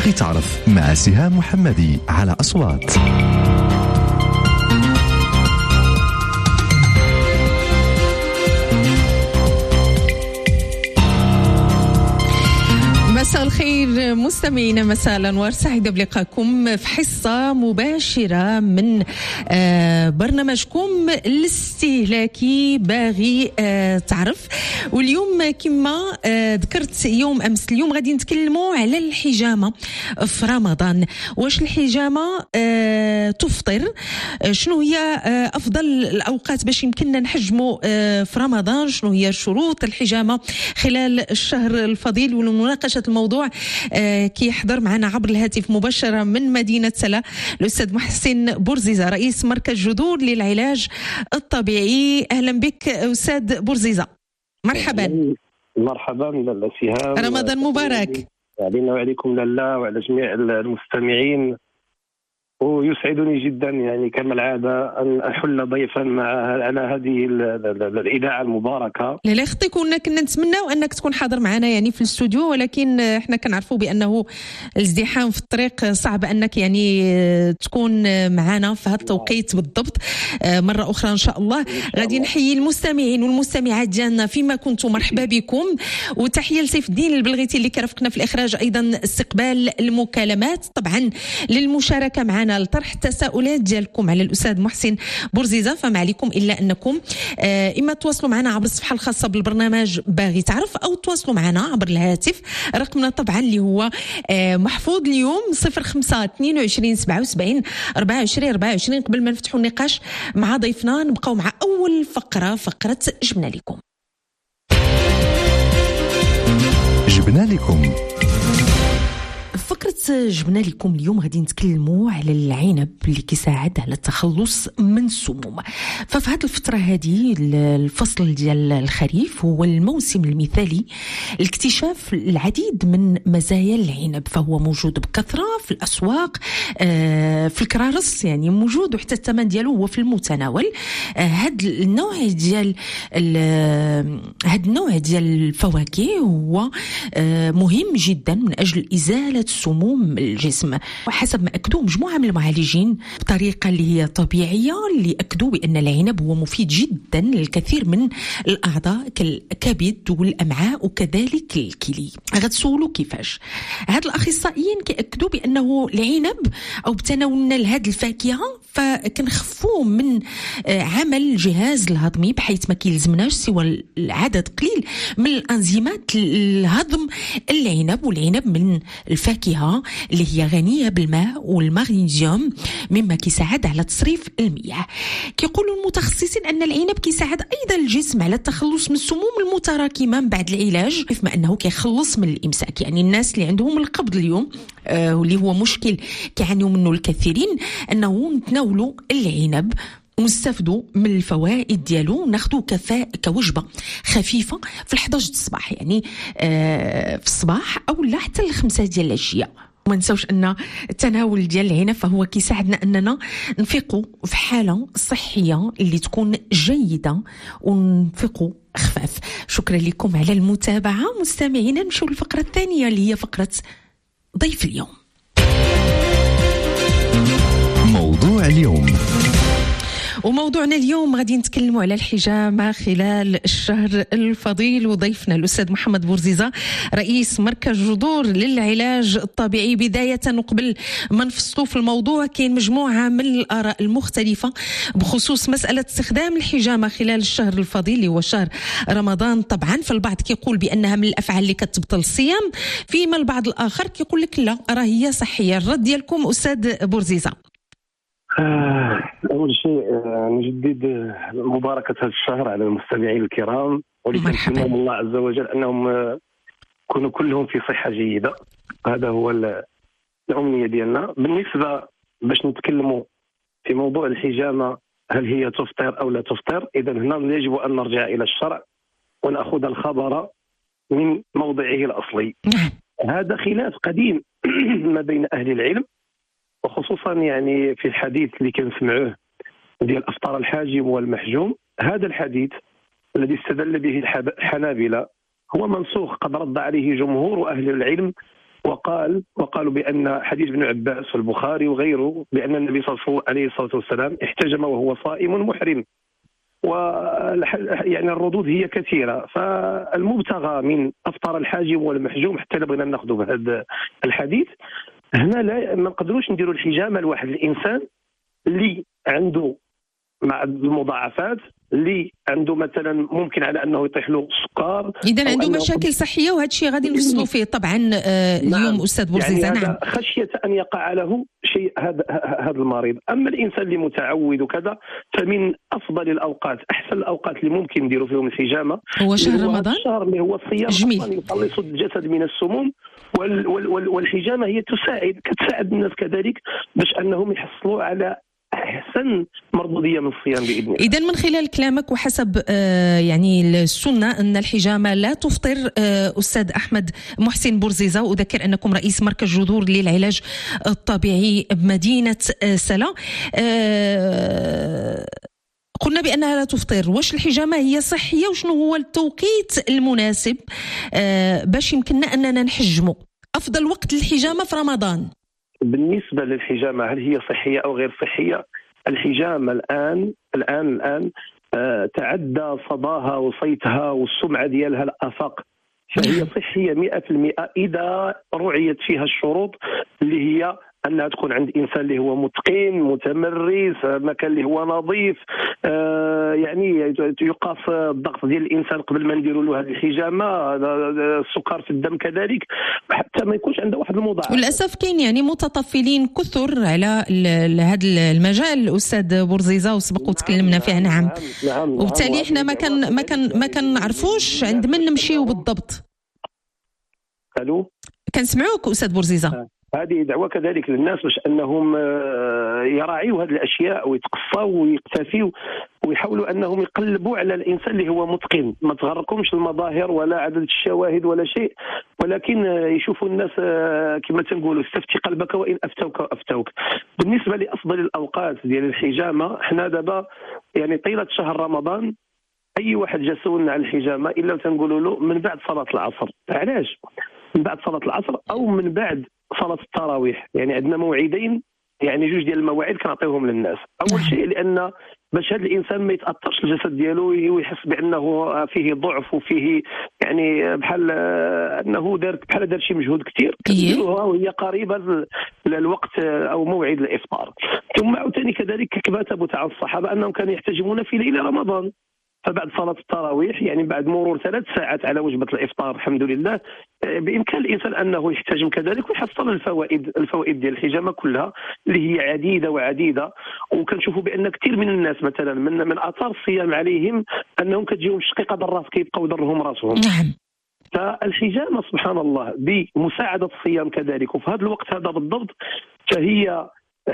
باغي تعرف مع سهام محمدي على أصوات. مساء الخير مستمعينا، مساء الأنوار، سعيدة بلقاكم في حصة مباشرة من برنامجكم الاستهلاكي باغي تعرف. واليوم كما ذكرت يوم أمس، اليوم غادي نتكلموا على الحجامة في رمضان. واش الحجامة تفطر؟ شنو هي أفضل الأوقات باش يمكننا نحجموا في رمضان؟ شنو هي شروط الحجامة خلال الشهر الفضيل؟ ولمناقشة الموضوع كي يحضر معنا عبر الهاتف مباشرة من مدينة سلا الأستاذ محسن بورزيزة، رئيس مركز جذور للعلاج الطبيعي. أهلا بك أستاذ بورزيزة، مرحبا. مرحبا لاله سهام، رمضان مبارك علينا وعليكم لاله وعلى جميع المستمعين. ويسعدني جدا يعني كما العاده ان احل ضيفا على هذه الاذاعه المباركه. لا يخطيك، كنا نتمناو انك تكون حاضر معنا يعني في الاستوديو، ولكن احنا كنعرفوا بانه الازدحام في الطريق صعب انك يعني تكون معنا في هذا التوقيت بالضبط. مره اخرى ان شاء الله غادي نحيي المستمعين والمستمعات ديالنا فيما كنتم، مرحبا بكم. وتحيه لسيف الدين البلغيتي اللي كرفقنا في الاخراج، ايضا استقبال المكالمات طبعا للمشاركه معنا لطرح التساؤلات ديالكم على الأستاذ محسن بورزيزة. فما عليكم إلا أنكم إما تواصلوا معنا عبر الصفحة الخاصة بالبرنامج باغي تعرف، أو تواصلوا معنا عبر الهاتف. رقمنا طبعا اللي هو محفوظ اليوم 05 22 77 24 24. قبل ما نفتحوا النقاش مع ضيفنا نبقاو مع أول فقرة جبنا لكم. فقرة جبنا لكم اليوم غادي نتكلموا على العنب اللي كيساعد على التخلص من السموم. ففي هذه الفترة هذه الفصل ديال الخريف هو الموسم المثالي لاكتشاف العديد من مزايا العنب، فهو موجود بكثرة في الأسواق، في الكرارس يعني موجود، وحتى الثمن ديالو هو في المتناول. هذا النوع ديال الفواكه هو مهم جدا من أجل إزالة سموم الجسم، وحسب ما أكدوا مجموعة من المعالجين بطريقة اللي هي طبيعية، اللي أكدوا بأن العنب هو مفيد جدا للكثير من الأعضاء كالكبد والأمعاء وكذلك الكلي. غتسولوا كيفاش؟ هاد الأخصائيين كيأكدوا بأنه العنب أو بتناولنا لهاد الفاكهة فكنخفوا من عمل الجهاز الهضمي، بحيث ما كيلزمناش سوى العدد قليل من الأنزيمات الهضم العنب. والعنب من الفاكهة اللي هي غنية بالماء والمغنيسيوم، مما كيساعد على تصريف المياه. كيقولوا المتخصصين أن العنب كيساعد أيضا الجسم على التخلص من السموم المتراكمة من بعد العلاج، بما أنه كيخلص من الإمساك. يعني الناس اللي عندهم القبض اليوم واللي هو مشكل كيعانيوا منه الكثيرين، أنه نتناولوا العنب ونستفدوا من الفوائد ديالو، وناخذوه كوجبه خفيفه في 11 الصباح، يعني في الصباح او لا حتى الخمسة ديال العشيه. وما نساوش ان التناول ديال العنب فهو كيساعدنا اننا نفيقوا في حاله صحيه اللي تكون جيده ونفيقوا خفاف. شكرا لكم على المتابعه مستمعينا. نمشيو للفقره الثانيه اللي هي فقره ضيف اليوم. موضوع اليوم. وموضوعنا اليوم غادي نتكلموا على الحجامة خلال الشهر الفضيل، وضيفنا الأستاذ محمد بورزيزة رئيس مركز جذور للعلاج الطبيعي. بداية وقبل ما نفصلوا في الموضوع، كاين مجموعة من الآراء المختلفة بخصوص مسألة استخدام الحجامة خلال الشهر الفضيل اللي هو شهر رمضان. طبعا فالبعض كيقول بأنها من الأفعال اللي كتبطل الصيام، فيما البعض الآخر كيقول لك لا راه هي صحية. الرد ديالكم أستاذ بورزيزة؟ أول شيء نجدد مباركة هذا الشهر على المستمعين الكرام، ولكن الله عز وجل أنهم يكونوا كلهم في صحة جيدة. هذا هو الأمنية ديالنا. بالنسبة باش نتكلموا في موضوع الحجامة، هل هي تفطر أو لا تفطر؟ إذا هنا يجب أن نرجع إلى الشرع ونأخذ الخبر من موضعه الأصلي. هذا خلاف قديم ما بين أهل العلم، وخصوصا يعني في الحديث اللي كنسمعوه ديال أفطار الحاجم والمحجوم. هذا الحديث الذي استدل به الحنابلة هو منسوخ، قد رد عليه جمهور أهل العلم وقالوا بأن حديث ابن عباس في البخاري وغيره بأن النبي صلى الله عليه وسلم احتجم وهو صائم محرم. يعني الردود هي كثيرة. فالمبتغى من أفطر الحاجم والمحجوم، حتى لو بغينا ناخذ بهذا الحديث هنا لا ما نقدروش نديروا الحجامة لواحد الإنسان اللي عنده مع المضاعفات، اللي عنده مثلا ممكن على انه يطيح له سكر، اذا عنده مشاكل صحيه، وهذا الشيء غادي نوصلوا فيه طبعا اليوم استاذ بورزيزه. يعني نعم، خشيه ان يقع له شيء هذا المريض. اما الانسان اللي متعود وكذا فمن افضل الاوقات، احسن الاوقات اللي ممكن نديروا فيهم الحجامه هو شهر رمضان، الشهر اللي هو الصيام اصلا يخلص الجسد من السموم. والحجامه هي كتساعد الناس كذلك باش انهم يحصلوا على أحسن مردودية من الصيام بإذن الله. إذن من خلال كلامك وحسب يعني السنة أن الحجامة لا تفطر، أستاذ أحمد محسن بورزيزة، وأذكر أنكم رئيس مركز جذور للعلاج الطبيعي بمدينة سلا، قلنا بأنها لا تفطر. واش الحجامة هي صحية؟ وشنو هو التوقيت المناسب باش يمكننا أننا نحجمه؟ أفضل وقت للحجامة في رمضان. بالنسبة للحجامة هل هي صحية أو غير صحية؟ الحجامة الآن تعدى صداها وصيتها والسمعة ديالها الآفاق، فهي صحية 100% إذا رعيت فيها الشروط اللي هي أنها تكون عند إنسان اللي هو متقن متمرس، مكان اللي هو نظيف، يعني يقاس الضغط ديال الإنسان قبل ما نديروا له هذه الحجامة، السكر في الدم كذلك، حتى ما يكونش عنده واحد المضاعف. وللأسف كاين يعني متطفلين كثر على هذا المجال أستاذ بورزيزة، وسبق وتكلمنا فيه. نعم. وبالتالي احنا ما كنعرفوش عند من نمشيو بالضبط. الو، كنسمعوك أستاذ بورزيزة. هذه دعوة كذلك للناس باش أنهم يراعيوا هذه الأشياء ويتقصوا ويقتفوا ويحاولوا أنهم يقلبوا على الإنسان اللي هو متقن. ما تغركمش المظاهر ولا عدد الشواهد ولا شيء، ولكن يشوفوا الناس كما تنقولوا استفتي قلبك وإن أفتوك. بالنسبة لأفضل الأوقات ديال الحجامة، احنا دابا يعني طيلة شهر رمضان أي واحد جا سولنا على الحجامة إلا تنقولوا له من بعد صلاة العصر. علاش؟ من بعد صلاة العصر أو من بعد صلاة التراويح. يعني عندنا موعدين، يعني جوج ديال المواعيد كنعطيوهم للناس. أول شيء لأن باش هذا الإنسان ما يتأثرش الجسد ديالو ويحس بأنه فيه ضعف وفيه يعني بحال أنه دار شي مجهود كثير، كنديروها وهي قريبة للوقت أو موعد الإفطار. ثم عاوتاني كذلك كما ثبت عن الصحابة أنهم كانوا يحتجمون في ليلة رمضان، فبعد صلاة التراويح يعني بعد مرور 3 ساعات على وجبة الإفطار الحمد لله بإمكان الإنسان أنه يحتجم كذلك ويحصل الفوائد ديال الحجامة كلها اللي هي عديدة. وكنشوفوا بأن كثير من الناس مثلا من آثار الصيام عليهم أنهم كتجيهم شقيقة بالراس كيبقاو يضرهم راسهم. نعم. فالحجامة سبحان الله بمساعدة الصيام كذلك وفي هذا الوقت هذا بالضبط فهي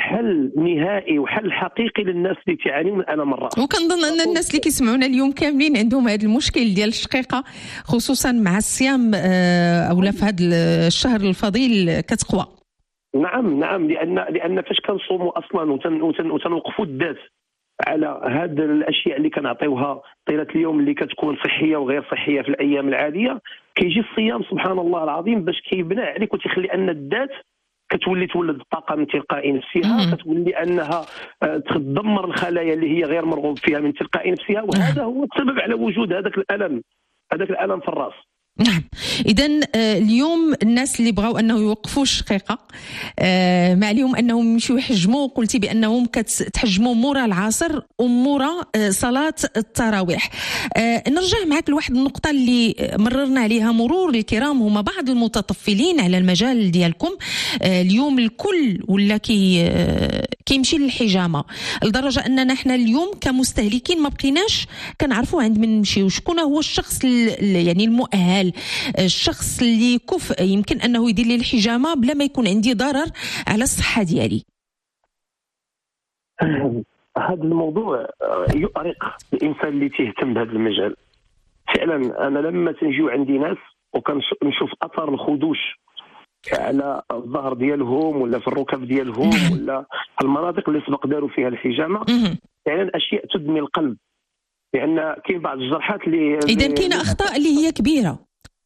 حل نهائي وحل حقيقي للناس اللي تعاني من ألم الرأس. وكنظن أن الناس اللي كيسمعونا اليوم كاملين عندهم هذا المشكل ديال الشقيقة، خصوصا مع الصيام أو في هذا الشهر الفضيل كتقوى. نعم لأن فاش كنصوموا أصلا وتنوقفوا الذات على هذه الأشياء اللي كنعطيوها طيلة اليوم اللي كتكون صحية وغير صحية في الأيام العادية، كيجي الصيام سبحان الله العظيم باش كيبنى عليك وتخلي أن الذات كتولي تولد الطاقه من تلقاء نفسها، كتولي انها تدمر الخلايا اللي هي غير مرغوب فيها من تلقاء نفسها، وهذا هو السبب على وجود هذاك الالم في الراس. نعم. إذن اليوم الناس اللي بغاو أنه يوقفوا الشقيقة ما عليهم أنهم يمشوا يحجموا، قلتي بأنهم كتحجموا مورا العصر ومورا صلاة التراويح. نرجع معك لواحد النقطة اللي مررنا عليها مرور الكرام، هما بعض المتطفلين على المجال ديالكم. اليوم الكل ولا كيمشي للحجامة لدرجة أننا احنا اليوم كمستهلكين ما بقيناش كنعرفوا عند من نمشيو. شكون هو الشخص يعني المؤهل، الشخص اللي كفء يمكن أنه يدير لي الحجامة بلا ما يكون عندي ضرر على الصحة ديالي؟ هذا الموضوع يؤرق الإنسان اللي تهتم بهذا المجال. فعلا أنا لما تنجيو عندي ناس وكنشوف أثر الخدوش على الظهر ديالهم ولا في الركب ديالهم ولا في المناطق اللي سبق داروا فيها الحجامة، فعلا أشياء تدمي القلب، لأن كاين بعض الجرحات اللي إذا كاين أخطاء اللي هي كبيرة.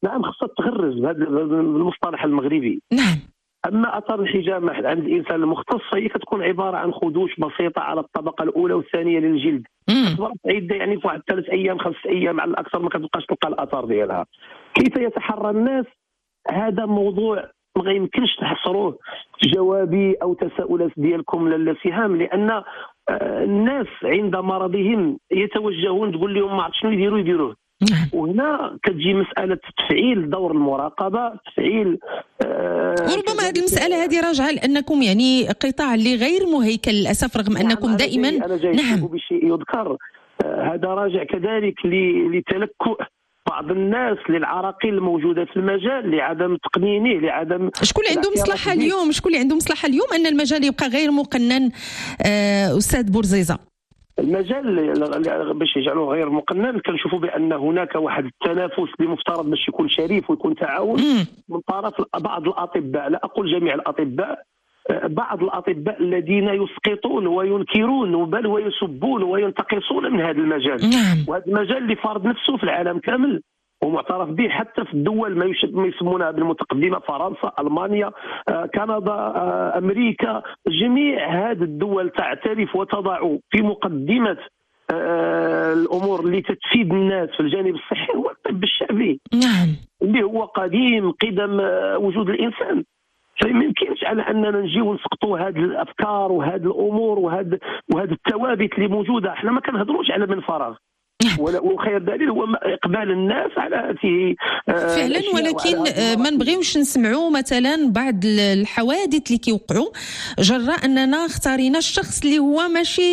نعم خصها تغرز بهذا المصطلح المغربي. نعم. اما اثار الحجامه عند الانسان المختص فهي كتكون عباره عن خدوش بسيطه على الطبقه الاولى والثانيه للجلد، كتبقى عده يعني في واحد 3 أيام 5 أيام على الاكثر ما كتبقاش تلقى الاثار ديالها. كيف يتحرى الناس؟ هذا موضوع ما يمكنش تحصروه في جوابي او تساؤلات ديالكم لاله سهام، لان الناس عند مرضهم يتوجهون تقول لهم ما عرفت شنو يديروه. وهنا كتجي مساله تفعيل دور المراقبه، تفعيل وربما هذه المساله هذه راجعه لانكم يعني قطاع اللي غير مهيكل للاسف، رغم انكم دائما أنا جاي نعم بشيء يذكر. هذا راجع كذلك لتلكؤ بعض الناس للعراقيل الموجوده في المجال، لعدم تقنينه، لعدم شكون اللي عنده مصلحه اليوم؟ شكون اللي عنده مصلحه اليوم ان المجال يبقى غير مقنن؟ استاذ بورزيزه، المجال باش يجعلوه غير مقنن كنشوفوا بان هناك واحد التنافس اللي مفترض باش يكون شريف ويكون تعاون من طرف بعض الاطباء، لا اقول جميع الاطباء، بعض الاطباء الذين يسقطون وينكرون بل ويسبون وينتقصون من هذا المجال. وهذا المجال اللي فارض نفسه في العالم كامل ومعترف به حتى في الدول ما يسمونها بالمتقدمه، فرنسا، المانيا، كندا، امريكا، جميع هذه الدول تعترف وتضع في مقدمه الامور اللي تفيد الناس في الجانب الصحي هو الطب الشعبي. اللي هو قديم قدم وجود الانسان. فما يمكنش على اننا نجيو نسقطوا هذه الافكار وهذه الامور وهذه الثوابت اللي موجوده. احنا ما كنهضروش على من فراغ، وخير دليل هو اقبال الناس على هذه فعلا. ولكن ما نبغيوش نسمعوا مثلا بعض الحوادث اللي كيوقعوا جراء اننا اختارينا الشخص اللي هو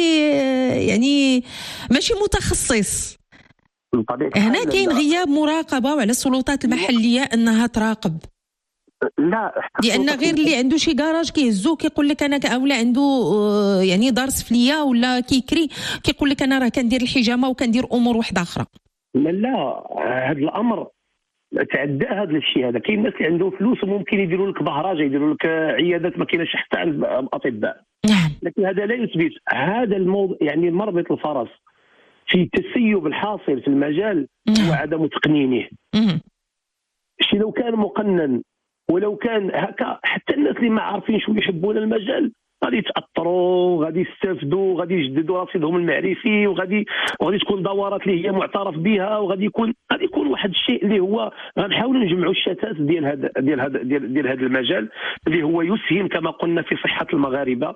ماشي متخصص. هنا كاين غياب مراقبه وعلى السلطات المحليه انها تراقب. لا، لان غير اللي عنده شي كراج كيهزوه كيقول لك انا اولا عنده يعني دار سفليه ولا كيكري كيقول لك انا راه كندير الحجامه وكندير امور واحده اخرى. لا هذا الامر تعدى هذا الشيء. هذا كاين الناس اللي عندهم فلوس وممكن يديروا لك بهرجه، يديروا لك عيادات ما كايناش حتى عند الاطباء. لكن هذا لا يثبت هذا الموضوع. يعني مربط الفرس في التسيب الحاصل في المجال هو عدم تقنينه. شي لو كان مقنن ولو كان هكا حتى الناس اللي ما عارفين شو يحبون المجال غادي يتاثروا، غادي يستافدوا، غادي يجددوا رصيدهم المعرفي، وغادي تكون دورات اللي هي معترف بها، وغادي يكون واحد الشيء اللي هو غنحاولوا نجمعوا الشتات ديال هذا المجال اللي هو يسهم كما قلنا في صحه المغاربه،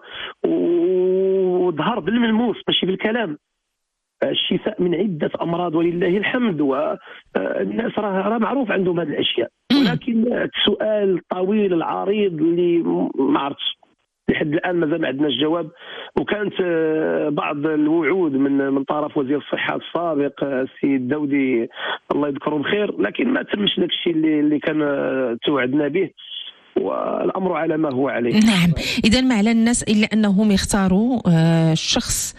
وظهر بالملموس ماشي بالكلام الشفاء من عدة أمراض ولله الحمد. والناس راه معروف عندهم هذه الأشياء. ولكن السؤال الطويل العريض اللي ما عرفتش لحد الآن مازال ما عندناش جواب. وكانت بعض الوعود من طرف وزير الصحة السابق السيد داودي الله يذكره بخير، لكن ما تمش داك الشيء اللي كان توعدنا به، والأمر على ما هو عليه. نعم. إذا ما على الناس إلا أنهم يختاروا الشخص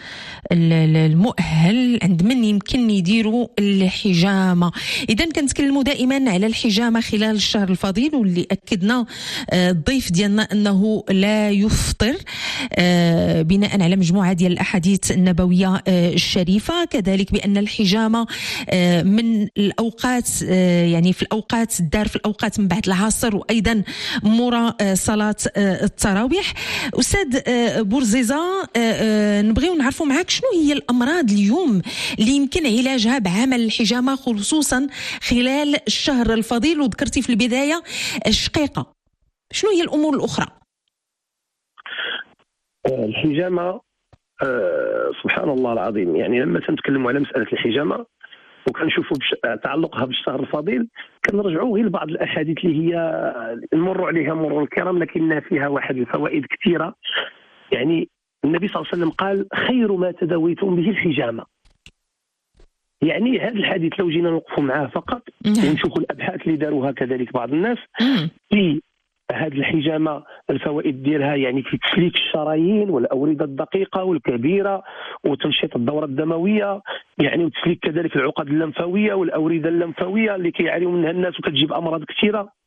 المؤهل عند من يمكن يديروا الحجامة. إذا كنتكلموا دائما على الحجامة خلال الشهر الفضيل، واللي أكدنا الضيف ديالنا أنه لا يفطر بناء على مجموعة ديال الأحاديث النبوية الشريفة، كذلك بأن الحجامة من الأوقات يعني في الأوقات الدار في الأوقات من بعد العصر وأيضا مرة صلاة التراويح. أستاذ بورزيزة، نبغيو نعرفوا معك شنو هي الأمراض اليوم اللي يمكن علاجها بعمل الحجامة خصوصا خلال الشهر الفضيل، وذكرتي في البداية الشقيقة، شنو هي الأمور الأخرى؟ الحجامة سبحان الله العظيم، يعني لما تنتكلموا على مسألة الحجامة وكنشوفوا تعلقها بالشهر الفضيل كنرجعوا غير لبعض الاحاديث اللي هي نمروا عليها مرور الكرام لكنها فيها واحد الفوائد كثيره. يعني النبي صلى الله عليه وسلم قال خير ما تداويتم به الحجامه. يعني هذا الحديث لو جينا نوقفوا معاه فقط ونشوفوا الابحاث اللي داروها كذلك بعض الناس في هذه الحجامه الفوائد ديالها، يعني في تسليك الشرايين والاورده الدقيقه والكبيره وتنشيط الدوره الدمويه، يعني وتسليك كذلك العقد اللمفاويه والاورده اللمفاويه اللي كيعانيوا منها الناس وكتجيب امراض كثيره.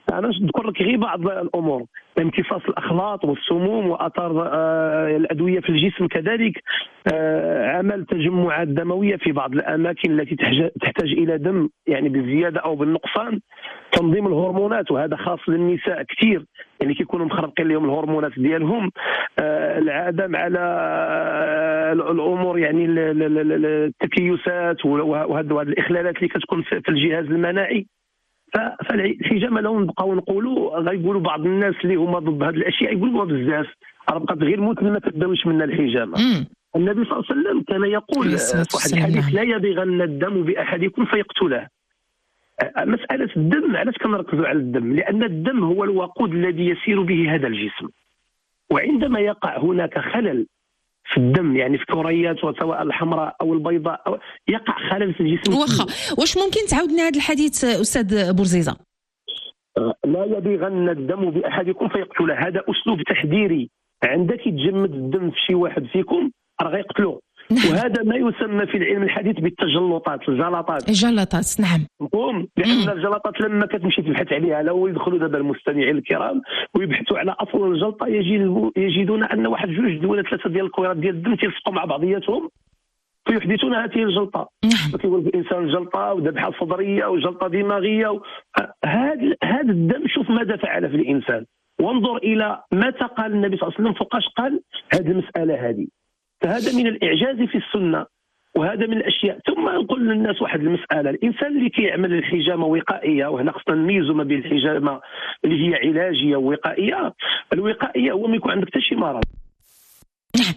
أنا نذكر لك غير بعض الأمور: امتصاص الأخلاط والسموم وآثار الأدوية في الجسم، كذلك عمل تجمعات دموية في بعض الأماكن التي تحتاج إلى دم يعني بالزيادة أو بالنقصان، تنظيم الهرمونات وهذا خاص للنساء كثير، يعني كيكونوا مخربقين لهم الهرمونات ديالهم، العدم على الأمور يعني التكيسات وهذه الإخلالات اللي كتكون في الجهاز المناعي. فالحجامه لو نبقاو نقولوا غيقولوا بعض الناس اللي هما ضد هذه الاشياء يقولوا بزاف، راه بقات غير موت ما تداويش منا الحجامه. النبي صلى الله عليه وسلم كان يقول في واحد الحديث: لا يبغن الدم باحدكم فيقتله. مساله الدم، علاش كنركزوا على الدم؟ لان الدم هو الوقود الذي يسير به هذا الجسم، وعندما يقع هناك خلل في الدم يعني في الكريات سواء الحمراء او البيضاء أو يقع خلل في الجسم. واش ممكن تعاودنا هذا الحديث استاذ بورزيزه؟ لا يبغن الدم باحدكم فيقتله، هذا اسلوب تحذيري. عندك يتجمد الدم في شي واحد فيكم راه غيقتلوه. وهذا ما يسمى في العلم الحديث بالتجلطات، الجلطات. نعم، مفهوم. لان الجلطات لما كتمشي تبحث عليها، لو يدخلوا دابا المستمعين الكرام ويبحثوا على اصل الجلطه يجدون ان واحد 2 ولا 3 ديال الكرات ديال الدم تلصقوا مع بعضياتهم فيحدثون هذه الجلطه. كيقول الانسان جلطه وذبحه صدريه وجلطه دماغيه هذا الدم شوف ماذا فعل في الانسان. وانظر الى متى قال النبي صلى الله عليه وسلم فوقاش قال هذه المساله هذه. فهذا من الإعجاز في السنة، وهذا من الأشياء. ثم نقول للناس واحد المسألة: الإنسان اللي كيعمل الحجامة وقائية، وهنا خصنا نميزوا ما بين الحجامة اللي هي علاجية ووقائية. الوقائية هو ما يكون عندك حتى شي مرض. نعم.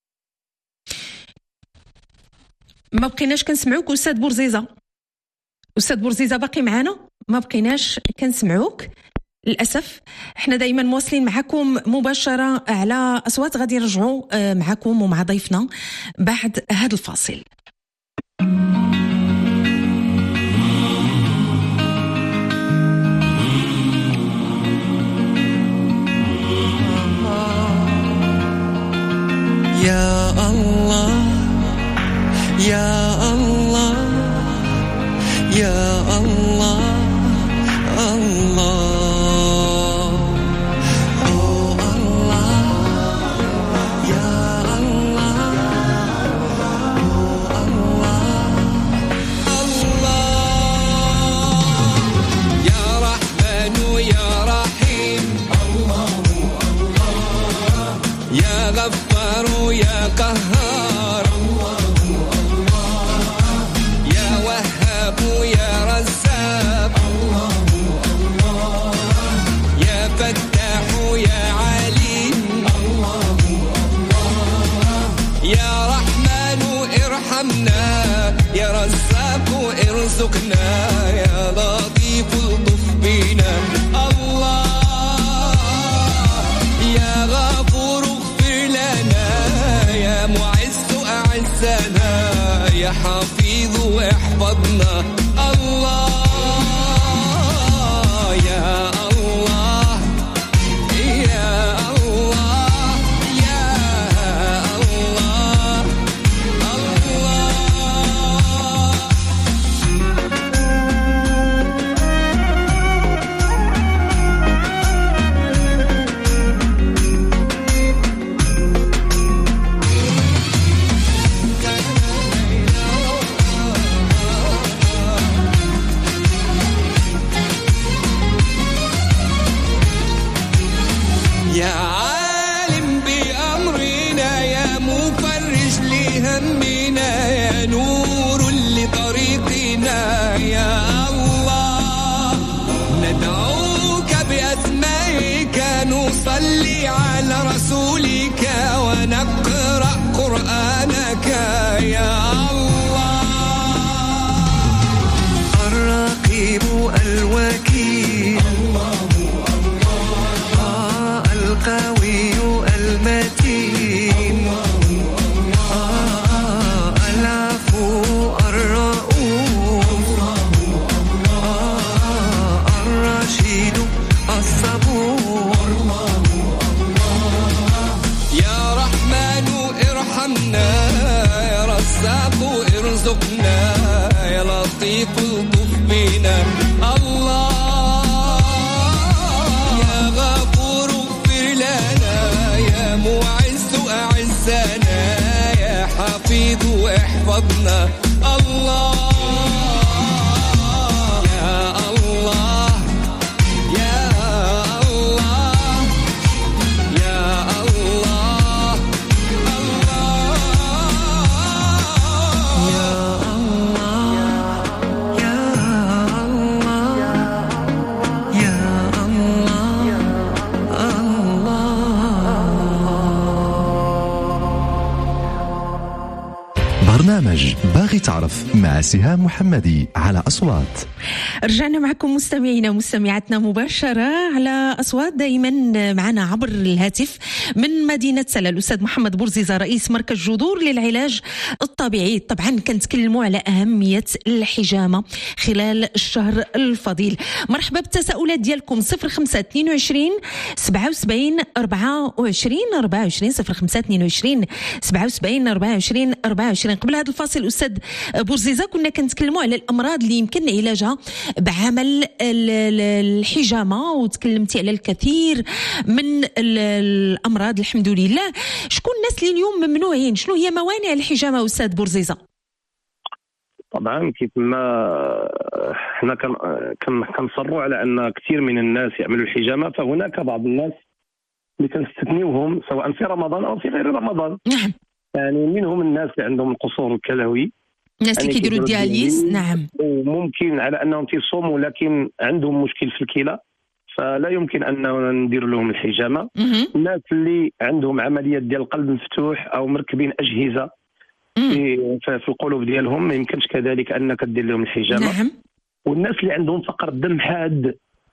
ما بقيناش كنسمعوك أستاذ بورزيزة باقي معنا؟ ما بقيناش كنسمعوك للأسف. احنا دايما مواصلين معكم مباشرة على أصوات، غادي نرجعوا معكم ومع ضيفنا بعد هذا الفاصل. يا الله يا الله يا الله الله يا قهار، يا وهاب يا رزاق، يا فتاح يا عليم، يا رحمن ارحمنا، يا رزاق ارزقنا، يا لطيف الطف بنا. الله يا غفور يا معز أعزنا، يا حفيظ احفظنا. الله يا الله يا الله يا الله يا عالم بأمرنا، يا مفرج لهمنا، يا نور لطريقنا. يا الله ندعوك بأسمائك، نصلي على رسولك ونقرأ قرآنك. يا الله الرقيب الوكيل، القوي المتين، العفو الرؤوف، الرشيد الصبور. يا رحمن ارحمنا، يا رزاق ارزقنا، يا لطيف الطف بنا. الله قربنا. الله يا الله يا الله يا الله برنامج باغي تعرف مع سهام محمدي على أصوات. رجعنا معكم مستمعينا ومستمعاتنا مباشرة على أصوات، دائما معنا عبر الهاتف من مدينة سلا الأستاذ محمد بورزيزة رئيس مركز جذور للعلاج الطبيعي. طبعا كنتكلموا على أهمية الحجامة خلال الشهر الفضيل. مرحبا بالتساؤلات ديالكم 0522 77 24 24 0522 77 24 24. قبل هذا الفاصل أستاذ بورزيزة كنا كنتكلموا على الأمراض اللي يمكن علاجها بعمل الحجامة، وتكلمتي على الكثير من الأمراض الحمد لله. شكون الناس اللي اليوم ممنوعين؟ شنو هي موانع الحجامة أستاذ بورزيزة؟ طبعا كيف ما احنا كنصروا على ان كثير من الناس يعملوا الحجامة، فهناك بعض الناس اللي كنستثنيوهم سواء في رمضان او في غير رمضان. نعم. يعني منهم الناس اللي عندهم القصور الكلوي، الناس اللي كيديروا الدياليز. نعم. وممكن على انهم تيصوموا لكن عندهم مشكل في الكلى، فلا يمكن اننا ندير لهم الحجامه. الناس اللي عندهم عمليات ديال القلب مفتوح او مركبين اجهزه في القلوب ديالهم ما يمكنش كذلك انك دير لهم الحجامه. نعم. والناس اللي عندهم فقر الدم حاد،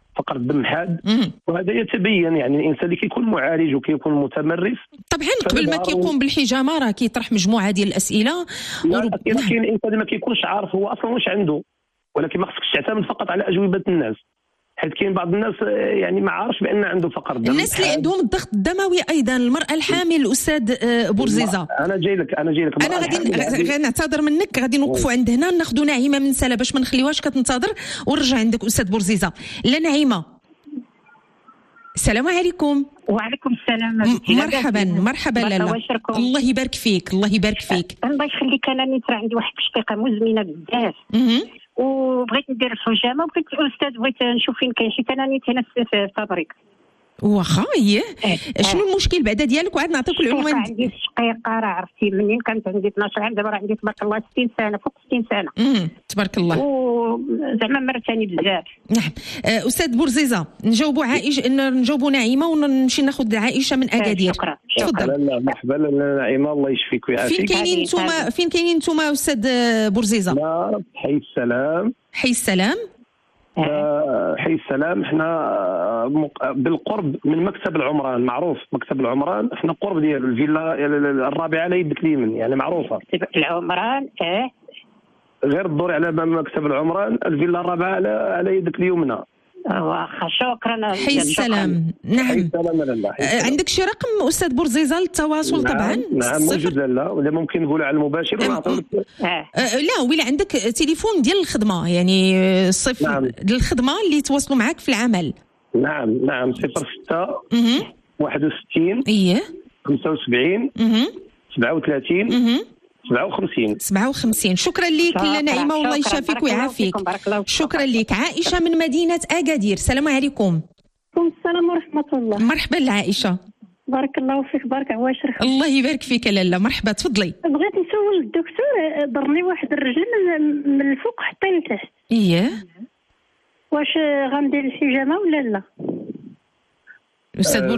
وهذا يتبين يعني الانسان اللي كيكون معالج وكيكون متمرس. طبعا قبل ما كيقوم بالحجامه راه كيطرح مجموعه ديال الاسئله. كاين الانسان اللي ما كيكونش عارف هو اصلا واش عنده، ولكن ما خصكش تعتمد فقط على اجوبه الناس، حيت كاين بعض الناس يعني ما عارفش بان عنده فقر دم. الناس اللي عندهم الضغط الدموي ايضا، المراه الحامل الاستاذ بورزيزة. انا جاي لك انا غادي نعتذر منك، غادي نوقفوا عند هنا، ناخذوا نعيمه من سلا باش ما نخليوهاش كتنتظر، ونرجع عندك استاذ بورزيزة. لا نعيمه، السلام عليكم. وعليكم السلام. مرحبا لالا، الله يبارك فيك. الله يخليك. انا نترى عندي واحد الشقيقه مزمنه بزاف، وبغيت ندير الحجامه، وبغيت الاستاذ بغيت نشوف فين كاين شي تنانيت هنا في طابريك. واخا شنو المشكل بعدا ديالك؟ وعاد نعطيك العنوان. عندي الشقيقه، راه عرفتي منين كانت عندي 12 عام، دابا راه عندي تبارك الله 60 سنه، فوق 60 سنه. تبارك الله. وزعما مرتاني بزاف. نعم. استاذ بورزيزة، نجاوبوا نجاوبوا نعيمه ونمشي ناخذ عائشه من اكادير. شكرا. لا مرحبا نعيمه، الله يشفيك ويعافيك. فين كاينين نتوما استاذ بورزيزة؟ لا حي السلام. حي السلام احنا بالقرب من مكتب العمران، معروف مكتب العمران، احنا قرب ديالو الفيلا الرابعه على يدك اليمين، يعني معروفه العمران. غير الدور على باب مكتب العمران، الفيلا الرابعه على يدك اليمنى. واخا شكرا. حي السلام. نعم. حي السلام لاله. عندك شي رقم استاذ بورزيزة للتواصل؟ طبعا نعم موجود لاله، ولا ممكن نقولها على المباشر ونعطيك. لا ولا عندك تليفون ديال الخدمه، يعني الصفر. نعم. ديال الخدمه اللي يتواصلوا معك في العمل. نعم 06 61 75 37 57. شكرا لك نعيمه، والله يشافيك ويعافيك. شكرا لك. عائشه من مدينه اكادير، السلام عليكم. السلام ورحمه الله. مرحبا لعائشه. بارك الله فيك، بارك عواشر. الله يبارك فيك لاله، مرحبا تفضلي. بغيت نسول الدكتور، ضرني واحد الرجل من الفوق حتى لتحت. واش غندير الحجامه ولا لا؟ استاذ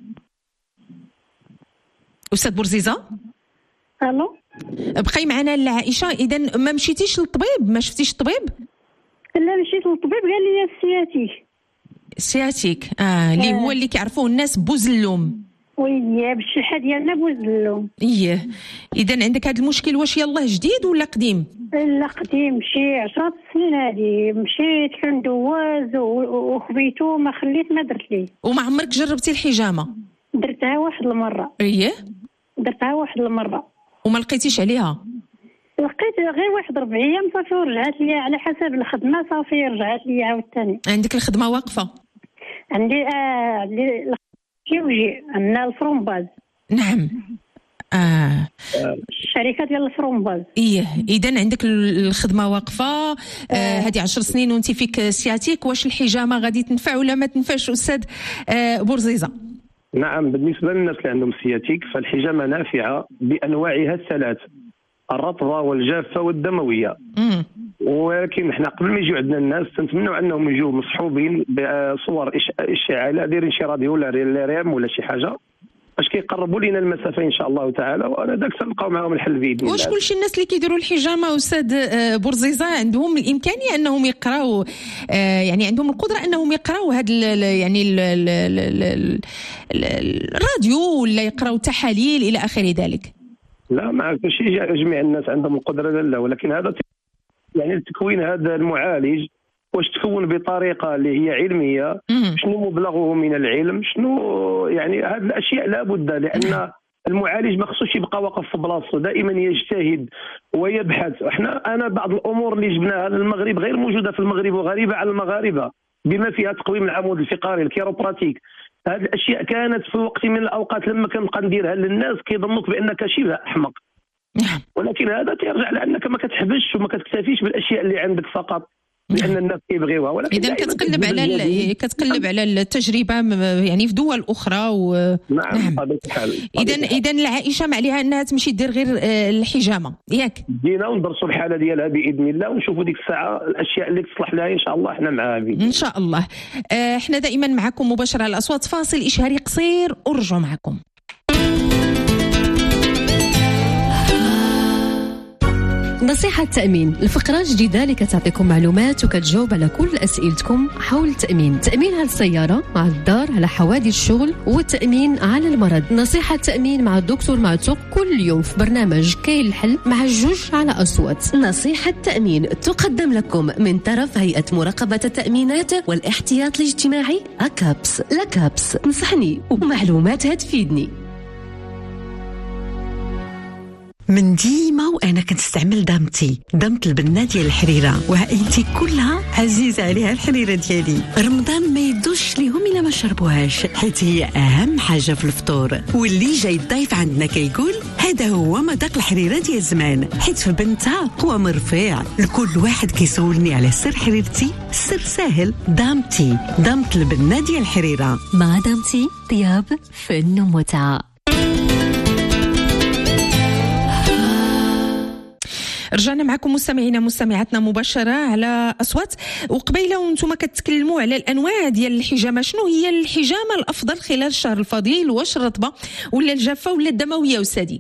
بورزيزة. الو، بقي معنا العائشه. اذا ما مشيتيش للطبيب؟ ما شفتيش الطبيب؟ لا مشيت للطبيب، قال لي السياتيك. اللي هو اللي كيعرفوه الناس بوزلوم. وياه بالشحه ديالنا بوزلوم. اذا عندك هذا المشكل. واش يلاه جديد ولا قديم؟ لا قديم، شي 10 سنين هذه. مشيت لندواز وخبيتو، ما خليت ما درت ليه. وما عمرك جربتي الحجامه؟ درتها واحد المره. درتها واحد المره وما لقيتيش عليها؟ لقيت غير واحد 4 ايام صافي، ورجعت لي على حسب الخدمه صافي، رجعت لي عاوتاني. عندك الخدمه واقفه؟ عندي وجي عندنا الفرومباز. نعم. الشركه ديال الفرومباز. اذا عندك الخدمه واقفه هذه 10 سنين وانت فيك سياتيك. واش الحجامه غادي تنفع ولا ما تنفعش استاذ بورزيزه؟ نعم، بالنسبه للناس اللي عندهم سياتيك فالحجامه نافعه بانواعها الثلاث: الرطبه والجافه والدمويه. ولكن احنا قبل ما يجيو عندنا الناس تنتمنوا انهم يجيو مصحوبين بصور اشعاعيه دايرين شي راديو ولا ريم ولا شي حاجه باش كيقربوا لنا المسافه ان شاء الله تعالى، وانا داك تلقاو معهم الحل باذن الله. واش كلشي الناس اللي كيديروا الحجامه استاذ بورزيزه عندهم الامكانيه انهم يقراوا، يعني عندهم القدره انهم يقراوا هذا يعني الراديو ولا يقراوا تحاليل الى اخر ذلك؟ لا، ما عرفتش جميع الناس عندهم القدره لا، ولكن هذا يعني التكوين هذا المعالج واش تكون بطريقه اللي هي علميه، شنو مبلغه من العلم، شنو يعني هذه الاشياء لابد، لان المعالج ما خصوش يبقى واقف في بلاصته، دائما يجتهد ويبحث. انا بعض الامور اللي جبناها للمغرب غير موجوده في المغرب وغريبه على المغاربه، بما فيها تقويم العمود الفقري الكيروبراتيك. هذه الاشياء كانت في وقت من الاوقات لما كنبقى نديرها للناس كيظنوك بانك شبه احمق، ولكن هذا ترجع لانك ما كتحبش وما كتكتفيش بالاشياء اللي عندك فقط لان الناس كيبغيوها. ولكن اذا كتقلب على التجربه يعني في دول اخرى نعم. اذا العائشه ما عليها انها تمشي دير غير الحجامه ياك، دينا وندرسوا الحاله ديالها باذن الله ونشوفوا ديك الساعه الاشياء اللي تصلح لها ان شاء الله احنا معاها ان شاء الله. احنا دائما معكم مباشره على الاصوات. فاصل اشهاري قصير ورجعوا معكم. نصيحة تأمين، الفقرة الجديدة اللي كتعطيكم معلومات وكتجاوب على كل أسئلتكم حول التأمين. تأمين على السيارة، على الدار، على حوادث الشغل، والتأمين على المرض. نصيحة تأمين مع الدكتور معتوق كل يوم في برنامج كاين الحل مع الجوج على أصوات. نصيحة تأمين تقدم لكم من طرف هيئة مراقبة التأمينات والاحتياط الاجتماعي أكابس. لكابس نصحني ومعلوماتها تفيدني. من ديما وانا كنستعمل دامتي البنه ديال الحريره، وعائلتي كلها عزيزه عليها الحريره ديالي. رمضان ما يدوش ليهم الا ما شربوهاش، حيت هي اهم حاجه في الفطور. واللي جاي الضيف عندنا كيقول هذا هو مذاق الحريره ديال زمان، حيت في بنتها قوام رفيع. لكل واحد كيسولني على سر حريرتي، السر ساهل، دامتي البنه ديال الحريره. مع دامتي طياب فن ومتعه. رجعنا معكم مستمعينا مستمعاتنا مباشرة على أصوات. وقبيلة وانتم كتكلموا على الأنواع ديال الحجامة، شنو هي الحجامة الأفضل خلال الشهر الفضيل؟ واش الرطبة ولا الجافة ولا الدموية أستاذي؟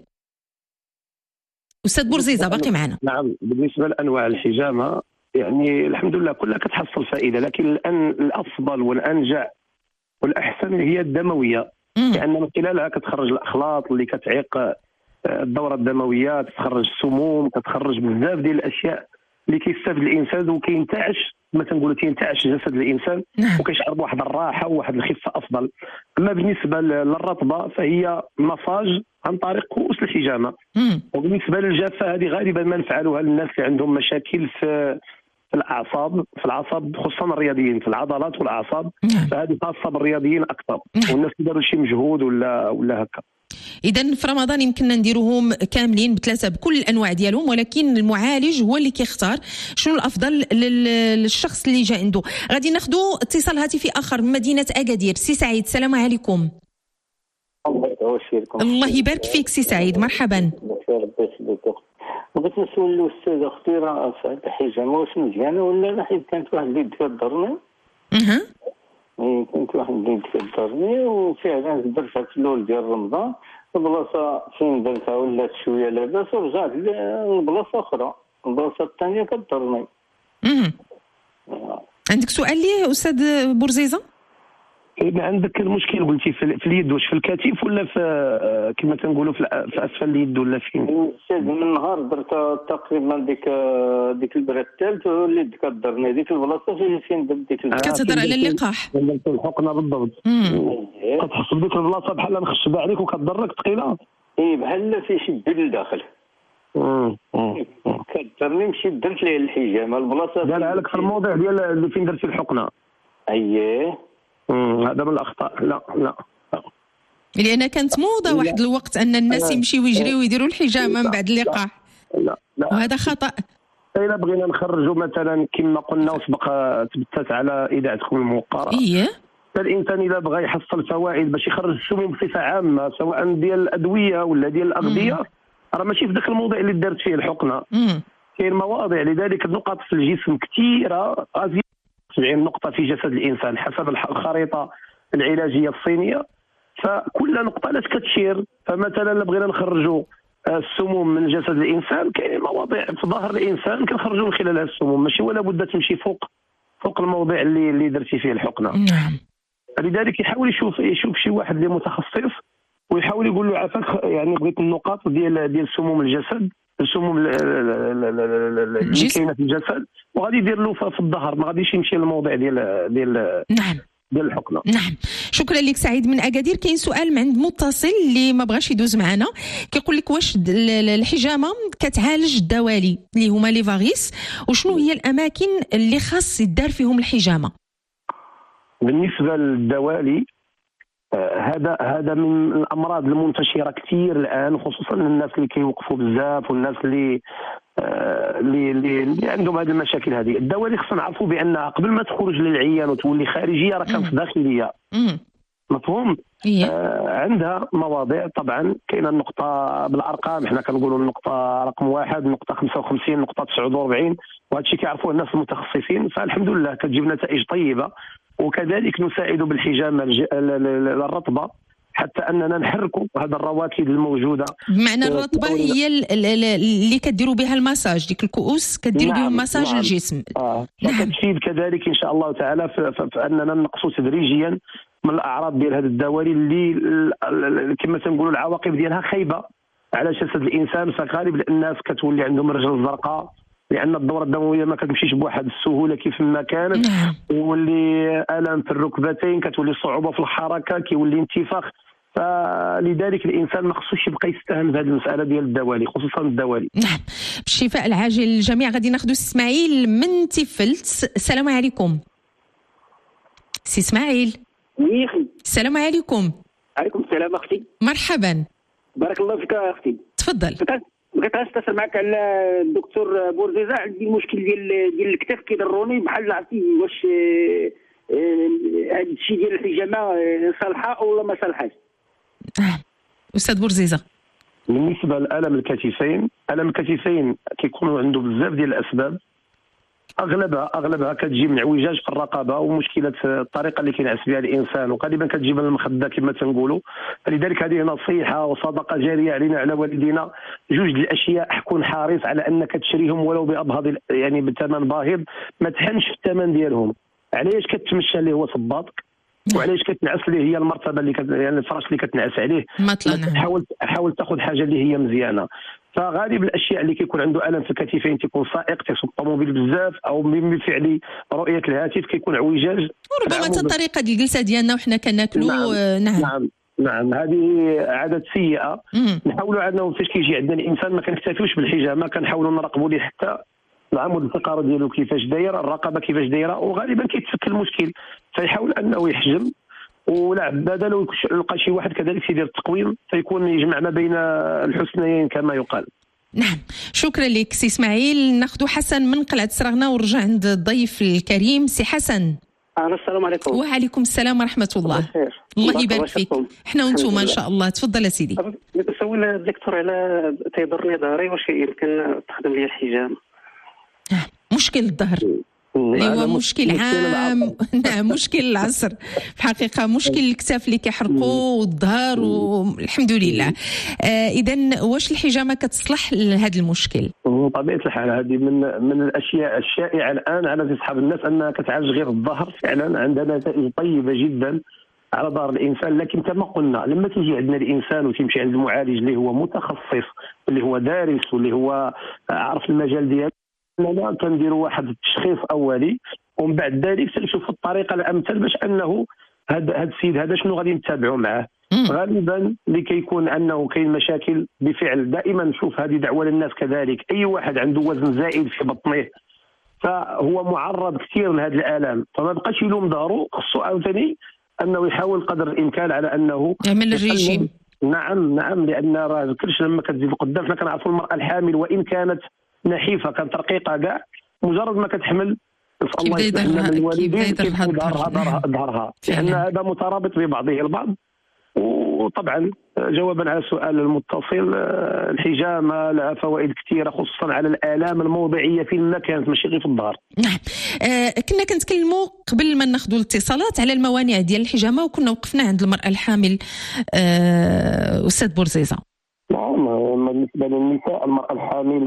أستاذ بورزيزة باقي معنا؟ نعم، بالنسبة لأنواع الحجامة يعني الحمد لله كلها كتحصل فائدة، لكن الأفضل والأنجع والأحسن هي الدموية، لأن من خلالها كتخرج الأخلاط اللي كتعيق الدوره الدمويه، تخرج السموم، كتخرج بزاف ديال الاشياء اللي كيستافد الانسان وكينتعش كما تنقولوا تينتعش جسد الانسان وكيشعر بواحد الراحه وواحد الخفه افضل. اما بالنسبه للرطبه فهي مساج عن طريق كؤوس الحجامه. وبالنسبه للجافه هذه غالبا ما نفعلوها للناس اللي عندهم مشاكل في الأعصاب خصوصا الرياضيين، في العضلات والأعصاب، فهذه خاصة بالرياضيين أكثر، والناس يديروا شي مجهود ولا هكا. إذن في رمضان يمكننا نديروهم كاملين بثلاثة بكل الأنواع ديالهم، ولكن المعالج هو اللي كيختار شنو الأفضل للشخص اللي جا عنده. غادي ناخذوا اتصال هاتفي آخر من مدينة أكادير. سي سعيد، السلام عليكم. الله يبارك فيك سي سعيد، مرحبا. بغيت نسول الاستاذ اختي راه في هذه الحجامه واش مزيانه ولا لا، حيت كانت واحد اللي كضرني. كانت واحد اللي كضرني وفعلا درتها في الاول ديال رمضان، البلاصه فين درتها ولات شويه لاباس ورجعت لبلاصه اخرى، البلاصه الثانيه كضرني. عندك سؤال ليه استاذ بورزيزه؟ إذا عندك المشكل قلتي في اليد، واش في الكتف ولا في كما تنقولوا في اسفل اليد ولا فين؟ من نهار درت تقريبا ديك البراد الثالث وليت كضرني ديك البلاصه فين درت ديك كتهضر على اللقاح. درت الحقنه بالضبط. كتحس بديك البلاصه بحال مخشبه عليك وكضرك ثقيله. بحال في شي دير لداخل. كضرني مشيت درت ليه الحجامه البلاصه دارها لك في الموضع ديال اللي فين درتي الحقنه. اييه. هذا من الاخطاء. لا لان كانت موضه واحد الوقت ان الناس يمشيو يجريو ويديروا الحجامه من بعد اللقاح. لا وهذا خطا. إلا بغينا نخرجوا مثلا كما قلنا وسبق تبتت على اذاعتكم الموقره، فالانسان اذا بغى يحصل فوائد باش يخرج السموم بصفه عامه سواء ديال الادويه ولا ديال الاغذيه، راه ماشي في ذاك الموضوع اللي دارت فيه الحقنه. كاين مواضع، لذلك النقط في الجسم كثيره، 70 نقطه في جسد الانسان حسب الخريطه العلاجيه الصينيه، فكل نقطه لا كتشير. فمثلا لو بغينا نخرجوا السموم من جسد الانسان، كاين مواضع في ظهر الانسان كنخرجوا من خلالها السموم، ماشي ولا بد تمشي فوق الموضع اللي درتي فيه الحقنه. نعم. لذلك يحاول يشوف شي واحد اللي متخصص ويحاول يقول له عافاك، يعني بغيت النقاط ديال سموم الجسد، السموم اللي كاينه في الجسد، وغادي يدير له في الظهر، ما غاديش يمشي للموضع ديال نعم ديال الحقنه. نعم، شكرا لك سعيد من اكادير. كاين سؤال من عند متصل اللي ما بغاش يدوز معنا، كيقول لك واش الحجامه كتعالج الدوالي اللي هما لي فاغيس، وشنو هي الاماكن اللي خاص يدار فيهم الحجامه؟ بالنسبه للدوالي، هذا من الامراض المنتشره كثير الان، خصوصا الناس اللي كيوقفوا بزاف والناس اللي عندهم هذه المشاكل. هذه الدوالي خصنا نعرفوا بانها قبل ما تخرج للعيان وتولي خارجيه راه كانت داخليه. مفهوم؟ عندها مواضع، طبعا كاينه النقطه بالارقام، حنا كنقولوا النقطه رقم 1، نقطه 55، نقطه 49، وهذا الشيء كيعرفوه الناس المتخصصين، فالحمد لله كتجيب نتائج طيبه. وكذلك نساعد بالحجامه الرطبه حتى اننا نحركوا هذا الرواتب الموجوده. بمعنى الرطبه هي اللي كديروا بها المساج، ديك الكؤوس كديروا بهم مساج الجسم. كتفيد كذلك ان شاء الله تعالى في اننا نقصوا تدريجيا من الاعراض ديال هذه الدوالي اللي كما تنقولوا العواقب ديالها خايبه على جسد الانسان. فغالب الناس كتولي عندهم الرجل الزرقاء، لان الدوره الدمويه ما كتمشيش بواحد السهوله كيف ما كانت، يولي الم في الركبتين، كتولي صعوبه في الحركه، كيولي انتفاخ. فلذلك الانسان ما خصوش يبقى يستهان بهذه المساله ديال الدوالي، خصوصا الدوالي. نعم، بالشفاء العاجل للجميع. غادي ناخذ اسماعيل من تيفلت. السلام عليكم سي اسماعيل. السلام عليكم. عليكم السلام اختي. مرحبا. بارك الله فيك اختي. تفضل. بغيت نستفسر معك على الدكتور بورزيزه. عندي المشكل ديال الكتف كيضروني، بحال عرفتي واش هذا الشيء ديال الحجامه صالحه ولا ما صالحاش؟ استاذ بورزيزه، بالنسبه لالم الكتفين، الم الكتفين كيكونوا عنده بزاف ديال الاسباب، اغلبها كتجي من اعوجاج في الرقبه ومشكله الطريقه اللي كينعس بها الانسان، وغالبا كتجي من المخده كما تنقولوا. فلذلك هذه نصيحه وصدقه جاريه علينا على والدينا، جوج الاشياء كون حريص على انك تشريهم ولو بابهض، يعني بثمن باهظ، ما تحنش في الثمن ديالهم. علاش كتمشى اللي هو صباطك، وعلاش كتنعس اللي هي المرتبه اللي يعني الفراش اللي كتنعس عليه. حاول تاخذ حاجه اللي هي مزيانه. فغالب الاشياء اللي كيكون عنده الم في الكتفين تيكون سائق، تيسوق الطوموبيل بزاف، او من فعل رؤيه الهاتف كيكون اعوجاج، وربما حتى الطريقه ديال الجلسه ديالنا وحنا كناكلوا. نعم هذه عادة سيئة. نحاولوا انه فاش كيجي عندنا الانسان ما كنكتفيوش بالحجامه، كنحاولوا نراقبوا ليه حتى العمود الفقري ديالو كيفاش داير، الرقبه كيفاش دايره، وغالبا كيتفك المشكل. فيحاول انه يحجم، ولا عباده لو لقى شي واحد كذلك يدير التقويم فيكون يجمع ما بين الحسنيين كما يقال. نعم، شكرا لك سي اسماعيل. ناخذ حسن من قلعه سراغنا ونرجع عند الضيف الكريم سي حسن. السلام عليكم. وعليكم السلام ورحمه الله. الله يبارك فيك. احنا وانتم ان شاء الله. تفضل سيدي. نسول الدكتور على تيضرني ظهري، واش يمكن تخدم لي الحجام؟ مشكل الظهر اللي هو مشكل عام. نعم، مشكل العصر في حقيقة، مشكل الكتاف اللي كيحرقوا والظهر، والحمد لله. إذا واش الحجامة كتصلح لهذا المشكل؟ بطبيعة الحال هذه من الأشياء الشائعة الآن على أصحاب الناس أنها كتعالج غير الظهر. فعلا عندنا نتائج طيبة جدا على ظهر الإنسان، لكن كما قلنا لما تيجي عندنا الإنسان وتمشي عند المعالج اللي هو متخصص، اللي هو دارس واللي هو عارف المجال ديالو، أننا كنديروا واحد التشخيص اولي، ومن بعد ذلك تنشوف الطريقه الامثل باش انه هذا السيد هذا شنو غادي نتابعوا معاه. غالبا اللي كيكون انه كاين مشاكل بفعل، دائما نشوف هذه دعوه للناس كذلك، اي واحد عنده وزن زائد في بطنه فهو معرض كثير لهذه الالام، فما بقاش يلوم ظهره، خصو عاوتاني انه يحاول قدر الامكان على انه يعمل الريجيم. نعم لان راه ذكرش لما كتزيد لقدام حنا كنعرفوا المراه الحامل وان كانت نحيفه كانت رقيقه كاع مجرد ما كتحمل الله يسلمنا من الوالدين كيف ظهرها لان هذا مترابط ببعضه البعض. وطبعا جوابا على السؤال المتصل الحجامه لها فوائد كثيره خصوصا على الالام الموضعيه فين ما كانت ماشي غير في الظهر. نعم. كنا كنتكلموا قبل ما ناخذوا الاتصالات على الموانع ديال الحجامه وكنا وقفنا عند المراه الحامل استاذ بورزيزه. نعم بالنسبه للنساء المراه الحامل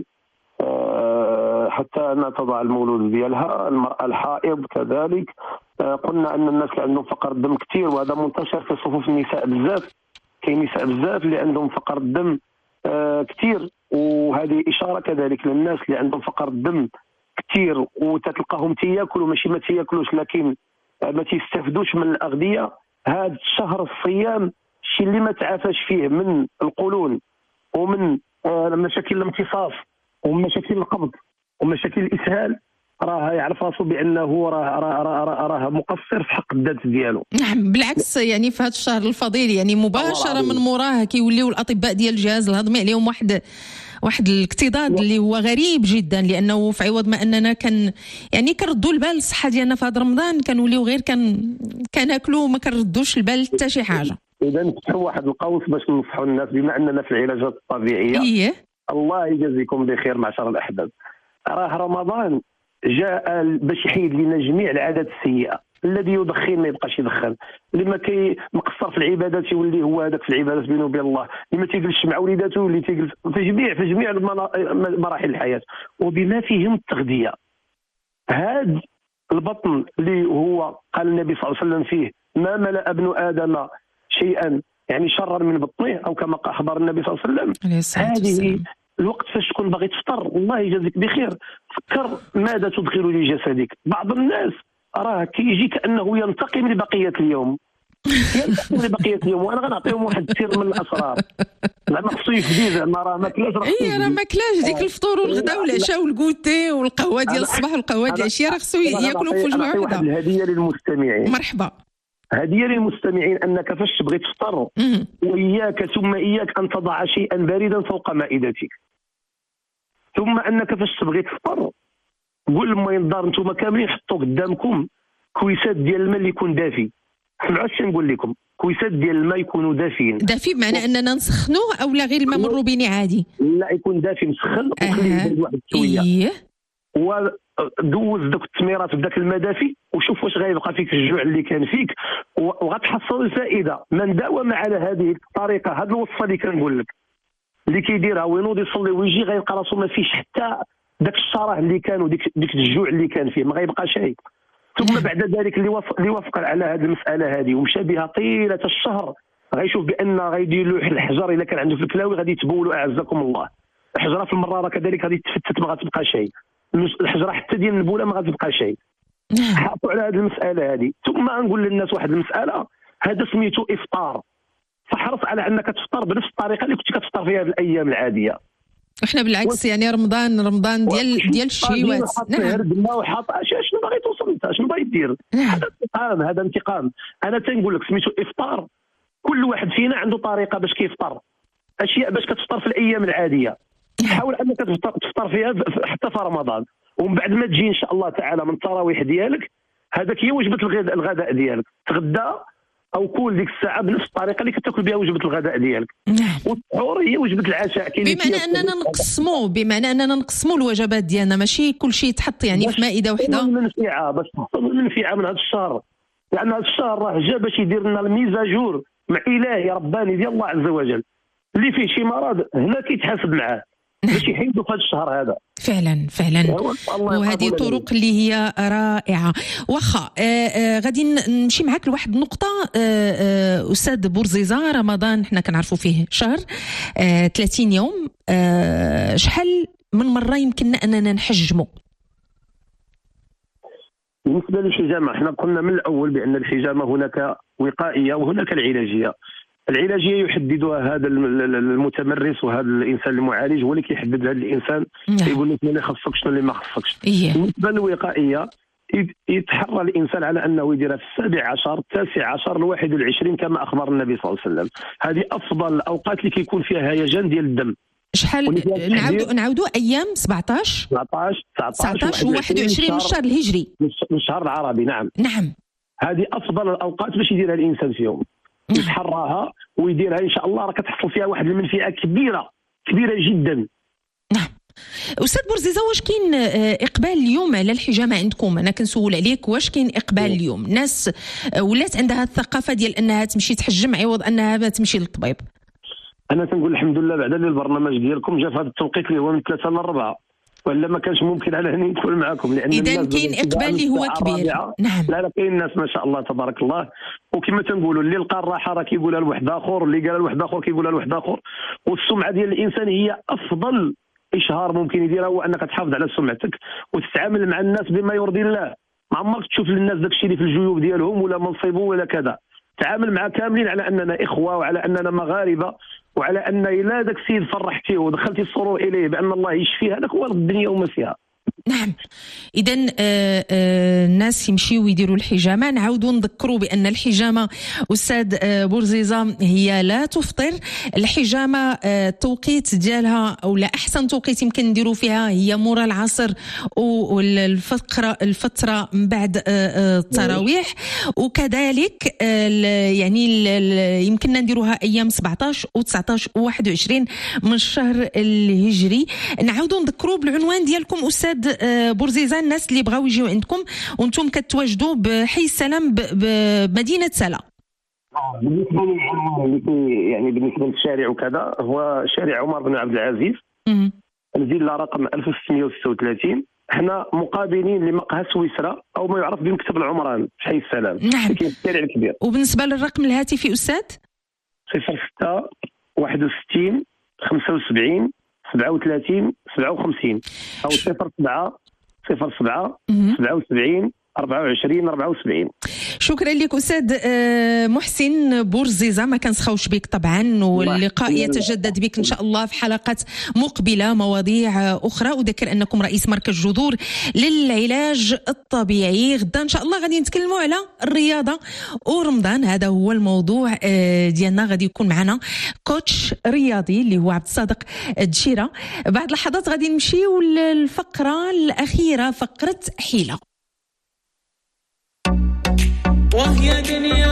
حتى أنها تضع المولود ديالها، المرأة الحائض كذلك. قلنا أن الناس اللي عندهم فقر الدم كثير وهذا منتشر في صفوف النساء بزاف، كاين نساء بزاف اللي عندهم فقر الدم كثير، وهذه إشارة كذلك للناس اللي عندهم فقر الدم كثير وتتلقاهم تياكلوا ماشي ما تياكلوش لكن ما تيستافدوش من الأغذية. هذا الشهر الصيام الشيء اللي ما تعافاش فيه من القولون ومن مشاكل الامتصاص ومشاكل القبض ومشاكل الاسهال راه يعرف راسو بانه راه مقصر في حق الذات ديالو. نعم بالعكس، يعني في هذا الشهر الفضيل يعني مباشره من موراه كيوليو الاطباء ديال الجهاز الهضمي عليهم واحد الاكتظاظ اللي هو غريب جدا، لانه في عوض ما اننا كنردوا البال الصحه ديالنا في هذا رمضان كنوليو غير كناكلوا وما كنردوش البال حتى شي حاجه. اذا نفتحوا واحد القوس باش ننصحوا الناس بما اننا في العلاجات الطبيعيه. الله يجازيكم بخير معشر الاحباب. راه رمضان جاء باش يحيد لنا جميع العادات السيئه. الذي يدخن ما يبقاش يدخن، اللي ما مقصر في العبادات يولي هو هذاك في العبادات بينه وبين الله، اللي ما تيجلسش مع وليداته يولي تيجلس في جميع مراحل الحياه وبما فيهم التغذيه. هذا البطن اللي هو قال النبي صلى الله عليه وسلم فيه ما ملأ ابن ادم شيئا يعني شرا من بطنه او كما اخبر النبي صلى الله عليه وسلم. هذه الوقت فاش تكون باغي تفطر الله يجازيك بخير فكر ماذا تدخل لجسدك. بعض الناس راه كيجي كانه ينتقم لبقيه اليوم وانا غنعطيهم واحد السر من الاسرار زعما خصو يفدي زعما راه ماكلاش راه ماكلاش ديك الفطور والغداء والعشاء والكوتي والقهوه ديال الصباح والقهوه ديال العشيه راه خصو ياكلوا في وجبه واحده. واحد الهديه للمستمعين. مرحبا. هديه للمستمعين انك فاش تبغي تفطر واياك ثم اياك ان تضع شيئا باردا فوق مائدتك، ثم انك فاش تبغي تفطر قول للماء الدار نتوما كاملين حطوا قدامكم كويسات ديال الماء اللي يكون دافي. سمعوا اش نقول لكم، كويسات ديال الماء يكونوا دافيين. دافي بمعنى اننا نسخنوه او لا غير الماء مروبيني عادي؟ لا يكون دافي مسخن وخليه يبرد واحد شويه. ودوز دوك التميرات في ذاك الماء دافي وشوف واش غيبقى فيك الجوع اللي كان فيك وغتحصل الفائده. من داوم على هذه الطريقه هذه الوصفه اللي كنقول لك اللي كيديرها وينوض يصلي ويجي غيلقى راسو ما فيش حتى داك الشراه اللي كان وديك الجوع اللي كان فيه ما غيبقى شيء. ثم بعد ذلك اللي وافق على هذه المساله هذه ومشى بها طيله الشهر غيشوف بان غيدير له الحجر الا كان عنده في الكلاوي غادي يتبولوا اعزكم الله. الحجره في المراره كذلك غادي تفتت ما غتبقى شيء. الحجره حتى ديال النبوله ما غتبقى شيء. حاطوا على هذه المساله هذه. ثم نقول للناس واحد المساله هذا سميتو افطار، فحرص على انك تفطر بنفس الطريقه اللي كنت كتفطر فيها في الايام العاديه. احنا بالعكس يعني رمضان ديال الشهوات. نعم وحاط شنو باغي توصل انت شنو باغي دير؟ هذا انتقام. انا تنقول لك سميتو افطار. كل واحد فينا عنده طريقه باش كيفطر، اشياء باش كتفطر في الايام العاديه حاول انك تفطر فيها حتى في رمضان، ومن بعد ما تجي ان شاء الله تعالى من التراويح ديالك هذاك هي وجبه الغداء ديالك، تغدى او كل ديك الساعه بنفس الطريقه اللي كتاكل بها وجبه الغداء ديالك. والسحور هي وجبه العشاء. بمعنى اننا نقسموا الوجبات ديالنا ماشي كل شيء يتحط يعني في مائده وحده. باش تحصل المنفعه من هذا الشهر، لان هذا الشهر راه جا باش يدير لنا الميزاجور مع الهي رباني ديال الله عز وجل اللي فيه شي مرض هنا كيتحاسب معاه باش يحيدوا في هذا الشهر هذا. فعلا وهذه طرق اللي هي رائعه. واخا غادي نمشي معك لواحد النقطه استاذ بورزيزه. رمضان حنا كنعرفوا فيه شهر 30 يوم، شحال من مره يمكننا اننا نحجموا؟ بالنسبه للحجامه احنا قلنا من الاول بان الحجامه هناك وقائيه وهناك العلاجيه. العلاجيه يحددها هذا المتمرس وهذا الانسان المعالج هو اللي كيحدد هذا الانسان يقول لك شنو اللي خصك شنو اللي ما خصكش. بالنسبه للوقائيه يتحرى الانسان على انه يديرها في 17 19 21 كما اخبر النبي صلى الله عليه وسلم. هذه افضل الاوقات اللي كيكون فيها هيجان ديال الدم. شحال نعاودوا ايام 17 19 و21 من الشهر الهجري، من الشهر العربي. نعم هذه افضل الاوقات باش يديرها الانسان فيهم، يتحراها ويديرها ان شاء الله راه كتحصل فيها واحد المنفعه كبيره جدا. نعم. أستاذ بورزيزة، واش كاين إقبال اليوم على الحجامة عندكم؟ أنا كنسول عليك، واش كاين إقبال اليوم؟ الناس ولات عندها الثقافة ديال أنها تمشي تحجم عوض أنها ما تمشي للطبيب؟ أنا تنقول الحمد لله بعد البرنامج ديالكم جا في هذا التوقيت اللي هو من 3 ل 4، ولا ما كانش ممكن على أنني ندخل معكم، لأن إذا كاين إقبال اللي هو كبير. نعم. لا كاين الناس ما شاء الله تبارك الله، وكما تنقولوا اللي لقى الراحة راه كيقولها لواحد آخر، واللي قال لواحد آخر كيقولها لواحد آخر. والسمعة ديال الإنسان هي أفضل إشهار ممكن يديرها، هو أنك تحافظ على سمعتك وتتعامل مع الناس بما يرضي الله. ما عمرك تشوف للناس داك الشيء اللي في الجيوب ديالهم ولا منصبوا ولا كذا. تعامل مع كاملين على أننا إخوة، وعلى أننا مغاربة، وعلى أن إلا داك السيد فرحتيه ودخلتي السرور إليه بأن الله يشفيه، هذاك هو الدنيا وما فيها. نعم. إذا الناس يمشيوا ويديروا الحجامة. نعاودوا نذكروا بأن الحجامة أستاذ بورزيزة هي لا تفطر. الحجامة التوقيت ديالها أو لا أحسن توقيت يمكن نديروا فيها هي مورا العصر والفترة من بعد التراويح، وكذلك يعني يمكننا نديروها أيام 17 و19 و21 من الشهر الهجري. نعاودوا نذكروا بالعنوان ديالكم أستاذ بورزيزة، الناس اللي بغاو يجيو عندكم وانتم كتواجدوا بحي السلام بمدينة سلا. بالنسبة للعنوان يعني بالنسبة للشارع وكذا، هو شارع عمر بن عبد العزيز، الفيلا رقم 1636. احنا مقابلين لمقهى سويسرا او ما يعرف بمكتب العمران في حي السلام. نعم. كاين الشارع الكبير. وبالنسبة للرقم الهاتفي أستاذ؟ 06 61 75 37 57 أو 07 77 24 74. شكرا لك أستاذ محسن بورزيزة، ما كنسخوش بك طبعا، واللقاء يتجدد بك إن شاء الله في حلقات مقبلة مواضيع أخرى. أذكر أنكم رئيس مركز جذور للعلاج الطبيعي. غدا إن شاء الله غادي نتكلموا على الرياضة ورمضان، هذا هو الموضوع ديالنا. غادي يكون معنا كوتش رياضي اللي هو عبد الصادق الدشيرة. بعد لحظات غادي نمشيو للفقرة الأخيرة، فقرة حيلة. وهي دنيا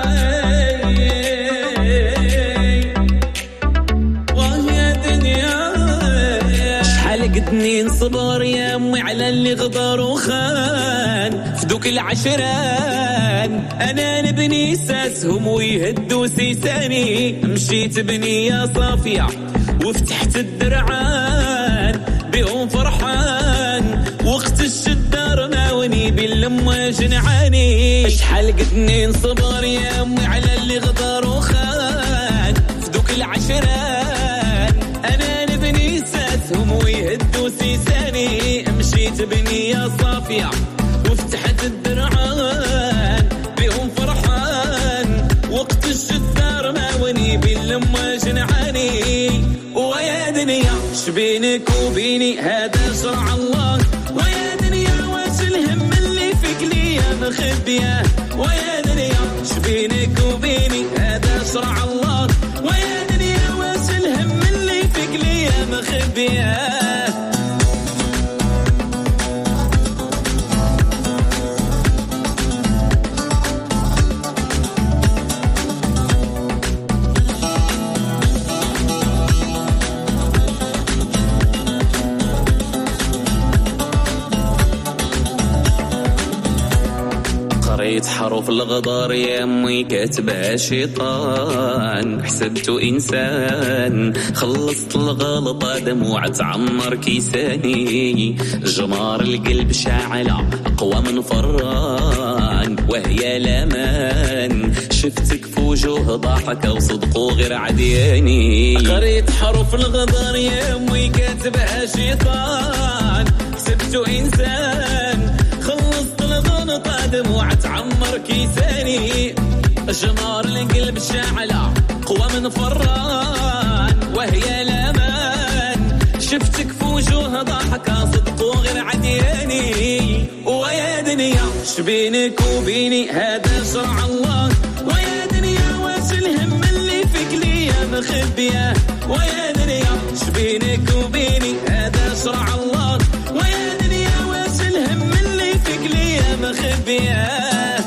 شحال قدني نصبر يا امي على اللي غدر وخان في دوك العشران. انا نبني ساسهم ويهدوا سيساني، مشيت بنية صافية وفتحت الدرعان بهم فرحان، وقت الشدة رماوني باللمة جنعاني. شحال قدني نصبر يا امي على اللي غدر وخان في دوك العشران. انا نبني ساسهم ويهدوا سيساني، مشيت بنية صافية وفتحت الدرعان بهم فرحان، وقت الشدة رماوني باللمة جنعاني. ويا دنيا شبينك وبيني هذا شرع الله، ويا دنيا واش الهم اللي فيك ليا مخبيه. ويا دنيا شبينك وبيني هذا شرع الله، ويا دنيا واش الهم اللي فيك ليا مخبيه. قريت حروف الغدار يا امي كاتبها شيطان، حسبته انسان خلصت الغلطه دموع تعمر كيساني. جمار القلب شاعله اقوى من فران، وهي الامان شفتك في وجوه ضحكه وصدقوا غير عدياني. قريت حروف الغدار يا امي كاتبها شيطان، حسبته انسان خلصت الغلطة دموع تعمر كيساني. جمار القلب شاعلة قوى من فران، وهي الأمان شفتك في وجوه ضحكة صدقوا غير عدياني. ويا دنيا شبينك وبيني هذا شرع الله ويا دنيا واش الهم اللي فيك ليا مخبيه ويا دنيا شبينك وبيني هذا شرع الله ويا دنيا واش الهم اللي فيك ليا مخبيه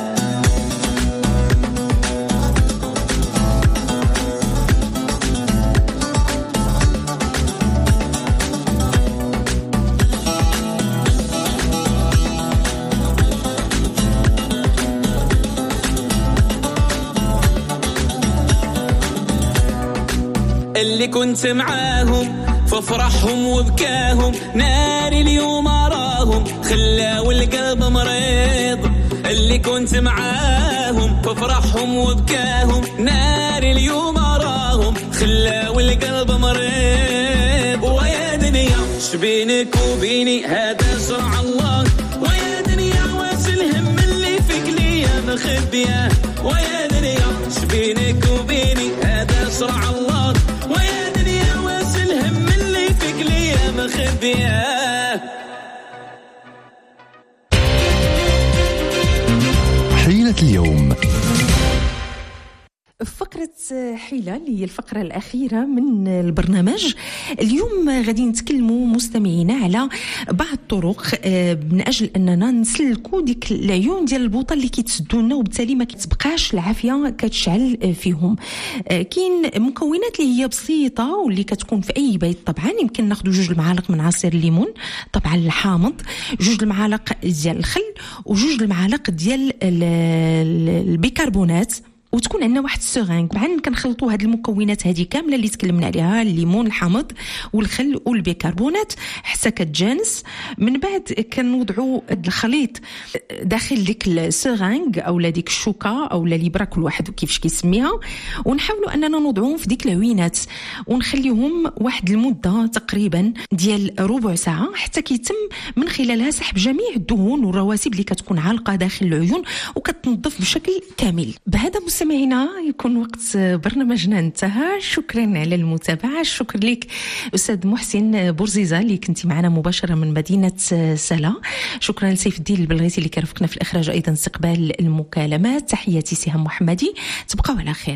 اللي كنت معاهم ففرحهم وبكاهم ناري اليوم أراهم خلاو القلب مريض اللي كنت معاهم ففرحهم وبكاهم ناري اليوم أراهم خلاو القلب مريض ويا دنيا شبينك وبيني هذا شرع الله ويا دنيا واش الهم اللي فيك ليا مخبيه ويا دنيا شبينك وبيني هذا شرع الله ويا دنيا واش الهم اللي فيك ليا مخبيه حيلة اليوم. فقرة حيلة اللي هي الفقرة الأخيرة من البرنامج. اليوم غادي نتكلموا مستمعينا على بعض الطرق من أجل أننا نسلكوا ديك العيون ديال البوطة اللي كيتسدونا وبالتالي ما كتبقاش العافية كتشعل فيهم. كاين مكونات اللي هي بسيطة واللي كتكون في أي بيت. طبعا يمكن ناخذ 2 المعالق من عصير الليمون طبعا الحامض 2 المعالق ديال الخل و2 المعالق ديال البيكربونات وتكون عندنا واحد السورانغ. طبعا كنخلطوا هاد المكونات هذه كامله اللي تكلمنا عليها الليمون الحامض والخل والبيكربونات حتى كتجانس. من بعد كنوضعوا الخليط داخل ديك السورانغ او ديك الشوكه او الابره كل واحد كيفاش كيسميها ونحاولوا اننا نوضعوهم في ديك العوينات ونخليهم واحد المده تقريبا ديال ربع ساعه حتى كيتم من خلالها سحب جميع الدهون والرواسب اللي كتكون عالقه داخل العيون وكتنظف بشكل كامل. بهذا مستمعينا يكون وقت برنامجنا انتهى. شكرا على المتابعة. شكرا لك أستاذ محسن بورزيزة اللي كنتي معنا مباشرة من مدينة سلا. شكرا لسيف الدين البلغيتي اللي كرفقنا في الإخراج أيضا استقبال المكالمات. تحياتي سهام محمدي. تبقوا على خير.